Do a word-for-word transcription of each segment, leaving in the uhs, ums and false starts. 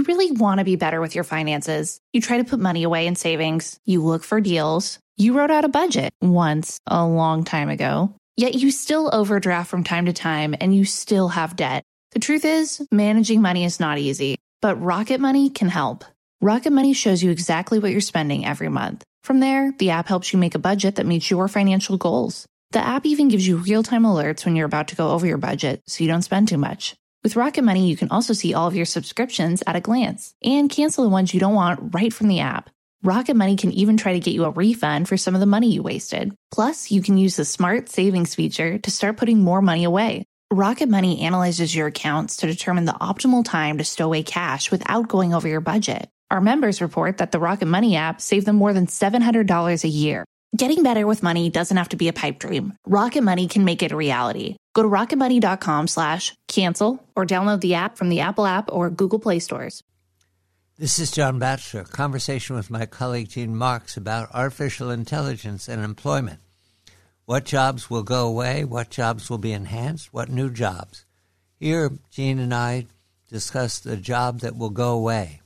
really want to be better with your finances. You try to put money away in savings. You look for deals. You wrote out a budget once a long time ago. Yet you still overdraft from time to time and you still have debt. The truth is, managing money is not easy, but Rocket Money can help. Rocket Money shows you exactly what you're spending every month. From there, the app helps you make a budget that meets your financial goals. The app even gives you real-time alerts when you're about to go over your budget so you don't spend too much. With Rocket Money, you can also see all of your subscriptions at a glance and cancel the ones you don't want right from the app. Rocket Money can even try to get you a refund for some of the money you wasted. Plus, you can use the Smart Savings feature to start putting more money away. Rocket Money analyzes your accounts to determine the optimal time to stow away cash without going over your budget. Our members report that the Rocket Money app saved them more than seven hundred dollars a year. Getting better with money doesn't have to be a pipe dream. Rocket Money can make it a reality. Go to rocketmoney.com slash cancel or download the app from the Apple app or Google Play stores. This is John Batchelor, conversation with my colleague Gene Marks about artificial intelligence and employment. What jobs will go away? What jobs will be enhanced? What new jobs? Here, Gene and I discuss the job that will go away.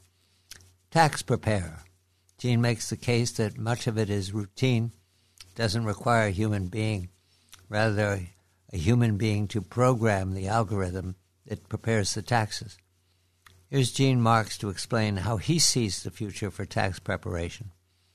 Tax preparer. Gene makes the case that much of it is routine, doesn't require a human being, rather a human being to program the algorithm that prepares the taxes. Here's Gene Marks to explain how he sees the future for tax preparation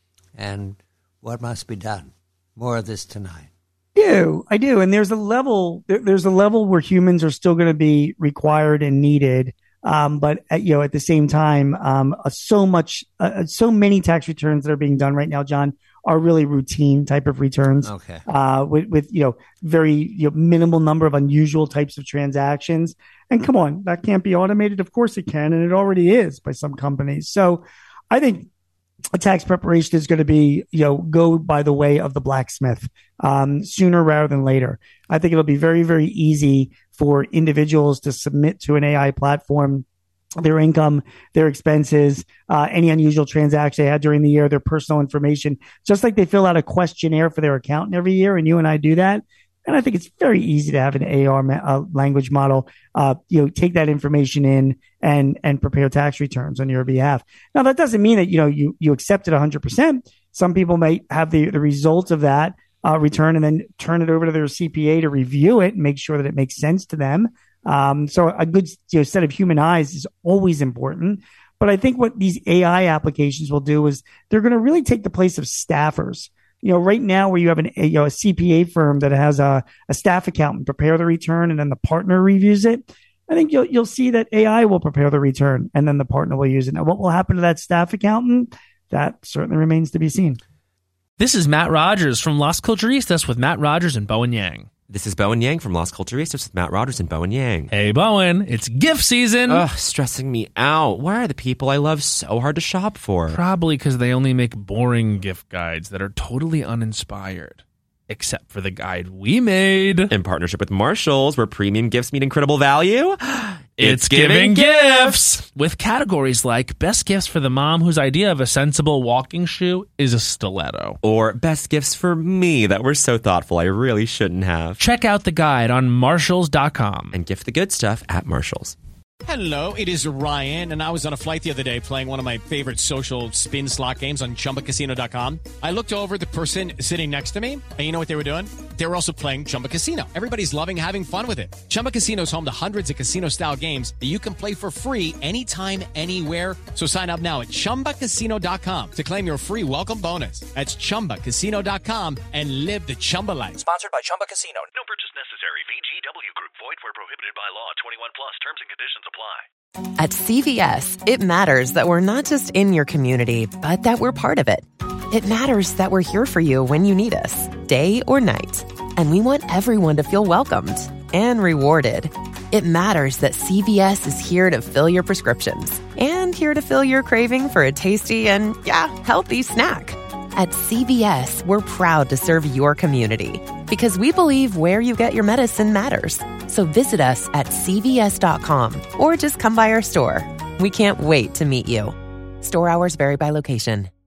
and what must be done. More of this tonight. I do. I do. And there's a level, there, there's a level where humans are still going to be required and needed. Um, but at, you know, at the same time, um, uh, so much, uh, so many tax returns that are being done right now, John, are really routine type of returns. Okay. Uh, with, with, you know, very you know, minimal number of unusual types of transactions. And come on, that can't be automated. Of course it can. And it already is by some companies. So I think a tax preparation is going to be, you know, go by the way of the blacksmith, um, sooner rather than later. I think it'll be very, very easy for individuals to submit to an A I platform their income, their expenses, uh, any unusual transaction they had during the year, their personal information, just like they fill out a questionnaire for their accountant every year. And you and I do that. And I think it's very easy to have an A R ma- uh, language model, uh, you know, take that information in and, and prepare tax returns on your behalf. Now, that doesn't mean that, you know, you, you accept it one hundred percent. Some people might have the, the results of that uh, return and then turn it over to their C P A to review it and make sure that it makes sense to them. Um, so a good you know, set of human eyes is always important. But I think what these A I applications will do is they're going to really take the place of staffers. You know, right now where you have an, a, you know, a C P A firm that has a, a staff accountant prepare the return and then the partner reviews it, I think you'll you'll see that A I will prepare the return and then the partner will use it. Now, what will happen to that staff accountant? That certainly remains to be seen. This is Matt Rogers from Las Culturistas with Matt Rogers and Bowen Yang. This is Bowen Yang from Las Culturistas with Matt Rogers and Bowen Yang. Hey, Bowen, it's gift season. Ugh, stressing me out. Why are the people I love so hard to shop for? Probably because they only make boring gift guides that are totally uninspired. Except for the guide we made. In partnership with Marshalls, where premium gifts meet incredible value. It's, it's giving, giving gifts! gifts! With categories like best gifts for the mom whose idea of a sensible walking shoe is a stiletto. Or best gifts for me that were so thoughtful I really shouldn't have. Check out the guide on Marshalls dot com. And gift the good stuff at Marshalls. Hello, it is Ryan, and I was on a flight the other day playing one of my favorite social spin slot games on Chumba Casino dot com. I looked over at the person sitting next to me, and you know what they were doing? They were also playing Chumba Casino. Everybody's loving having fun with it. Chumba Casino is home to hundreds of casino-style games that you can play for free anytime, anywhere. So sign up now at Chumba Casino dot com to claim your free welcome bonus. That's Chumba Casino dot com and live the Chumba life. Sponsored by Chumba Casino. No purchase necessary. V G W Group. Void where prohibited by law. twenty-one plus. Terms and conditions apply. At C V S, it matters that we're not just in your community, but that we're part of it. It matters that we're here for you when you need us, day or night. And we want everyone to feel welcomed and rewarded. It matters that C V S is here to fill your prescriptions and here to fill your craving for a tasty and, yeah, healthy snack. At C V S, we're proud to serve your community because we believe where you get your medicine matters. So visit us at C V S dot com or just come by our store. We can't wait to meet you. Store hours vary by location.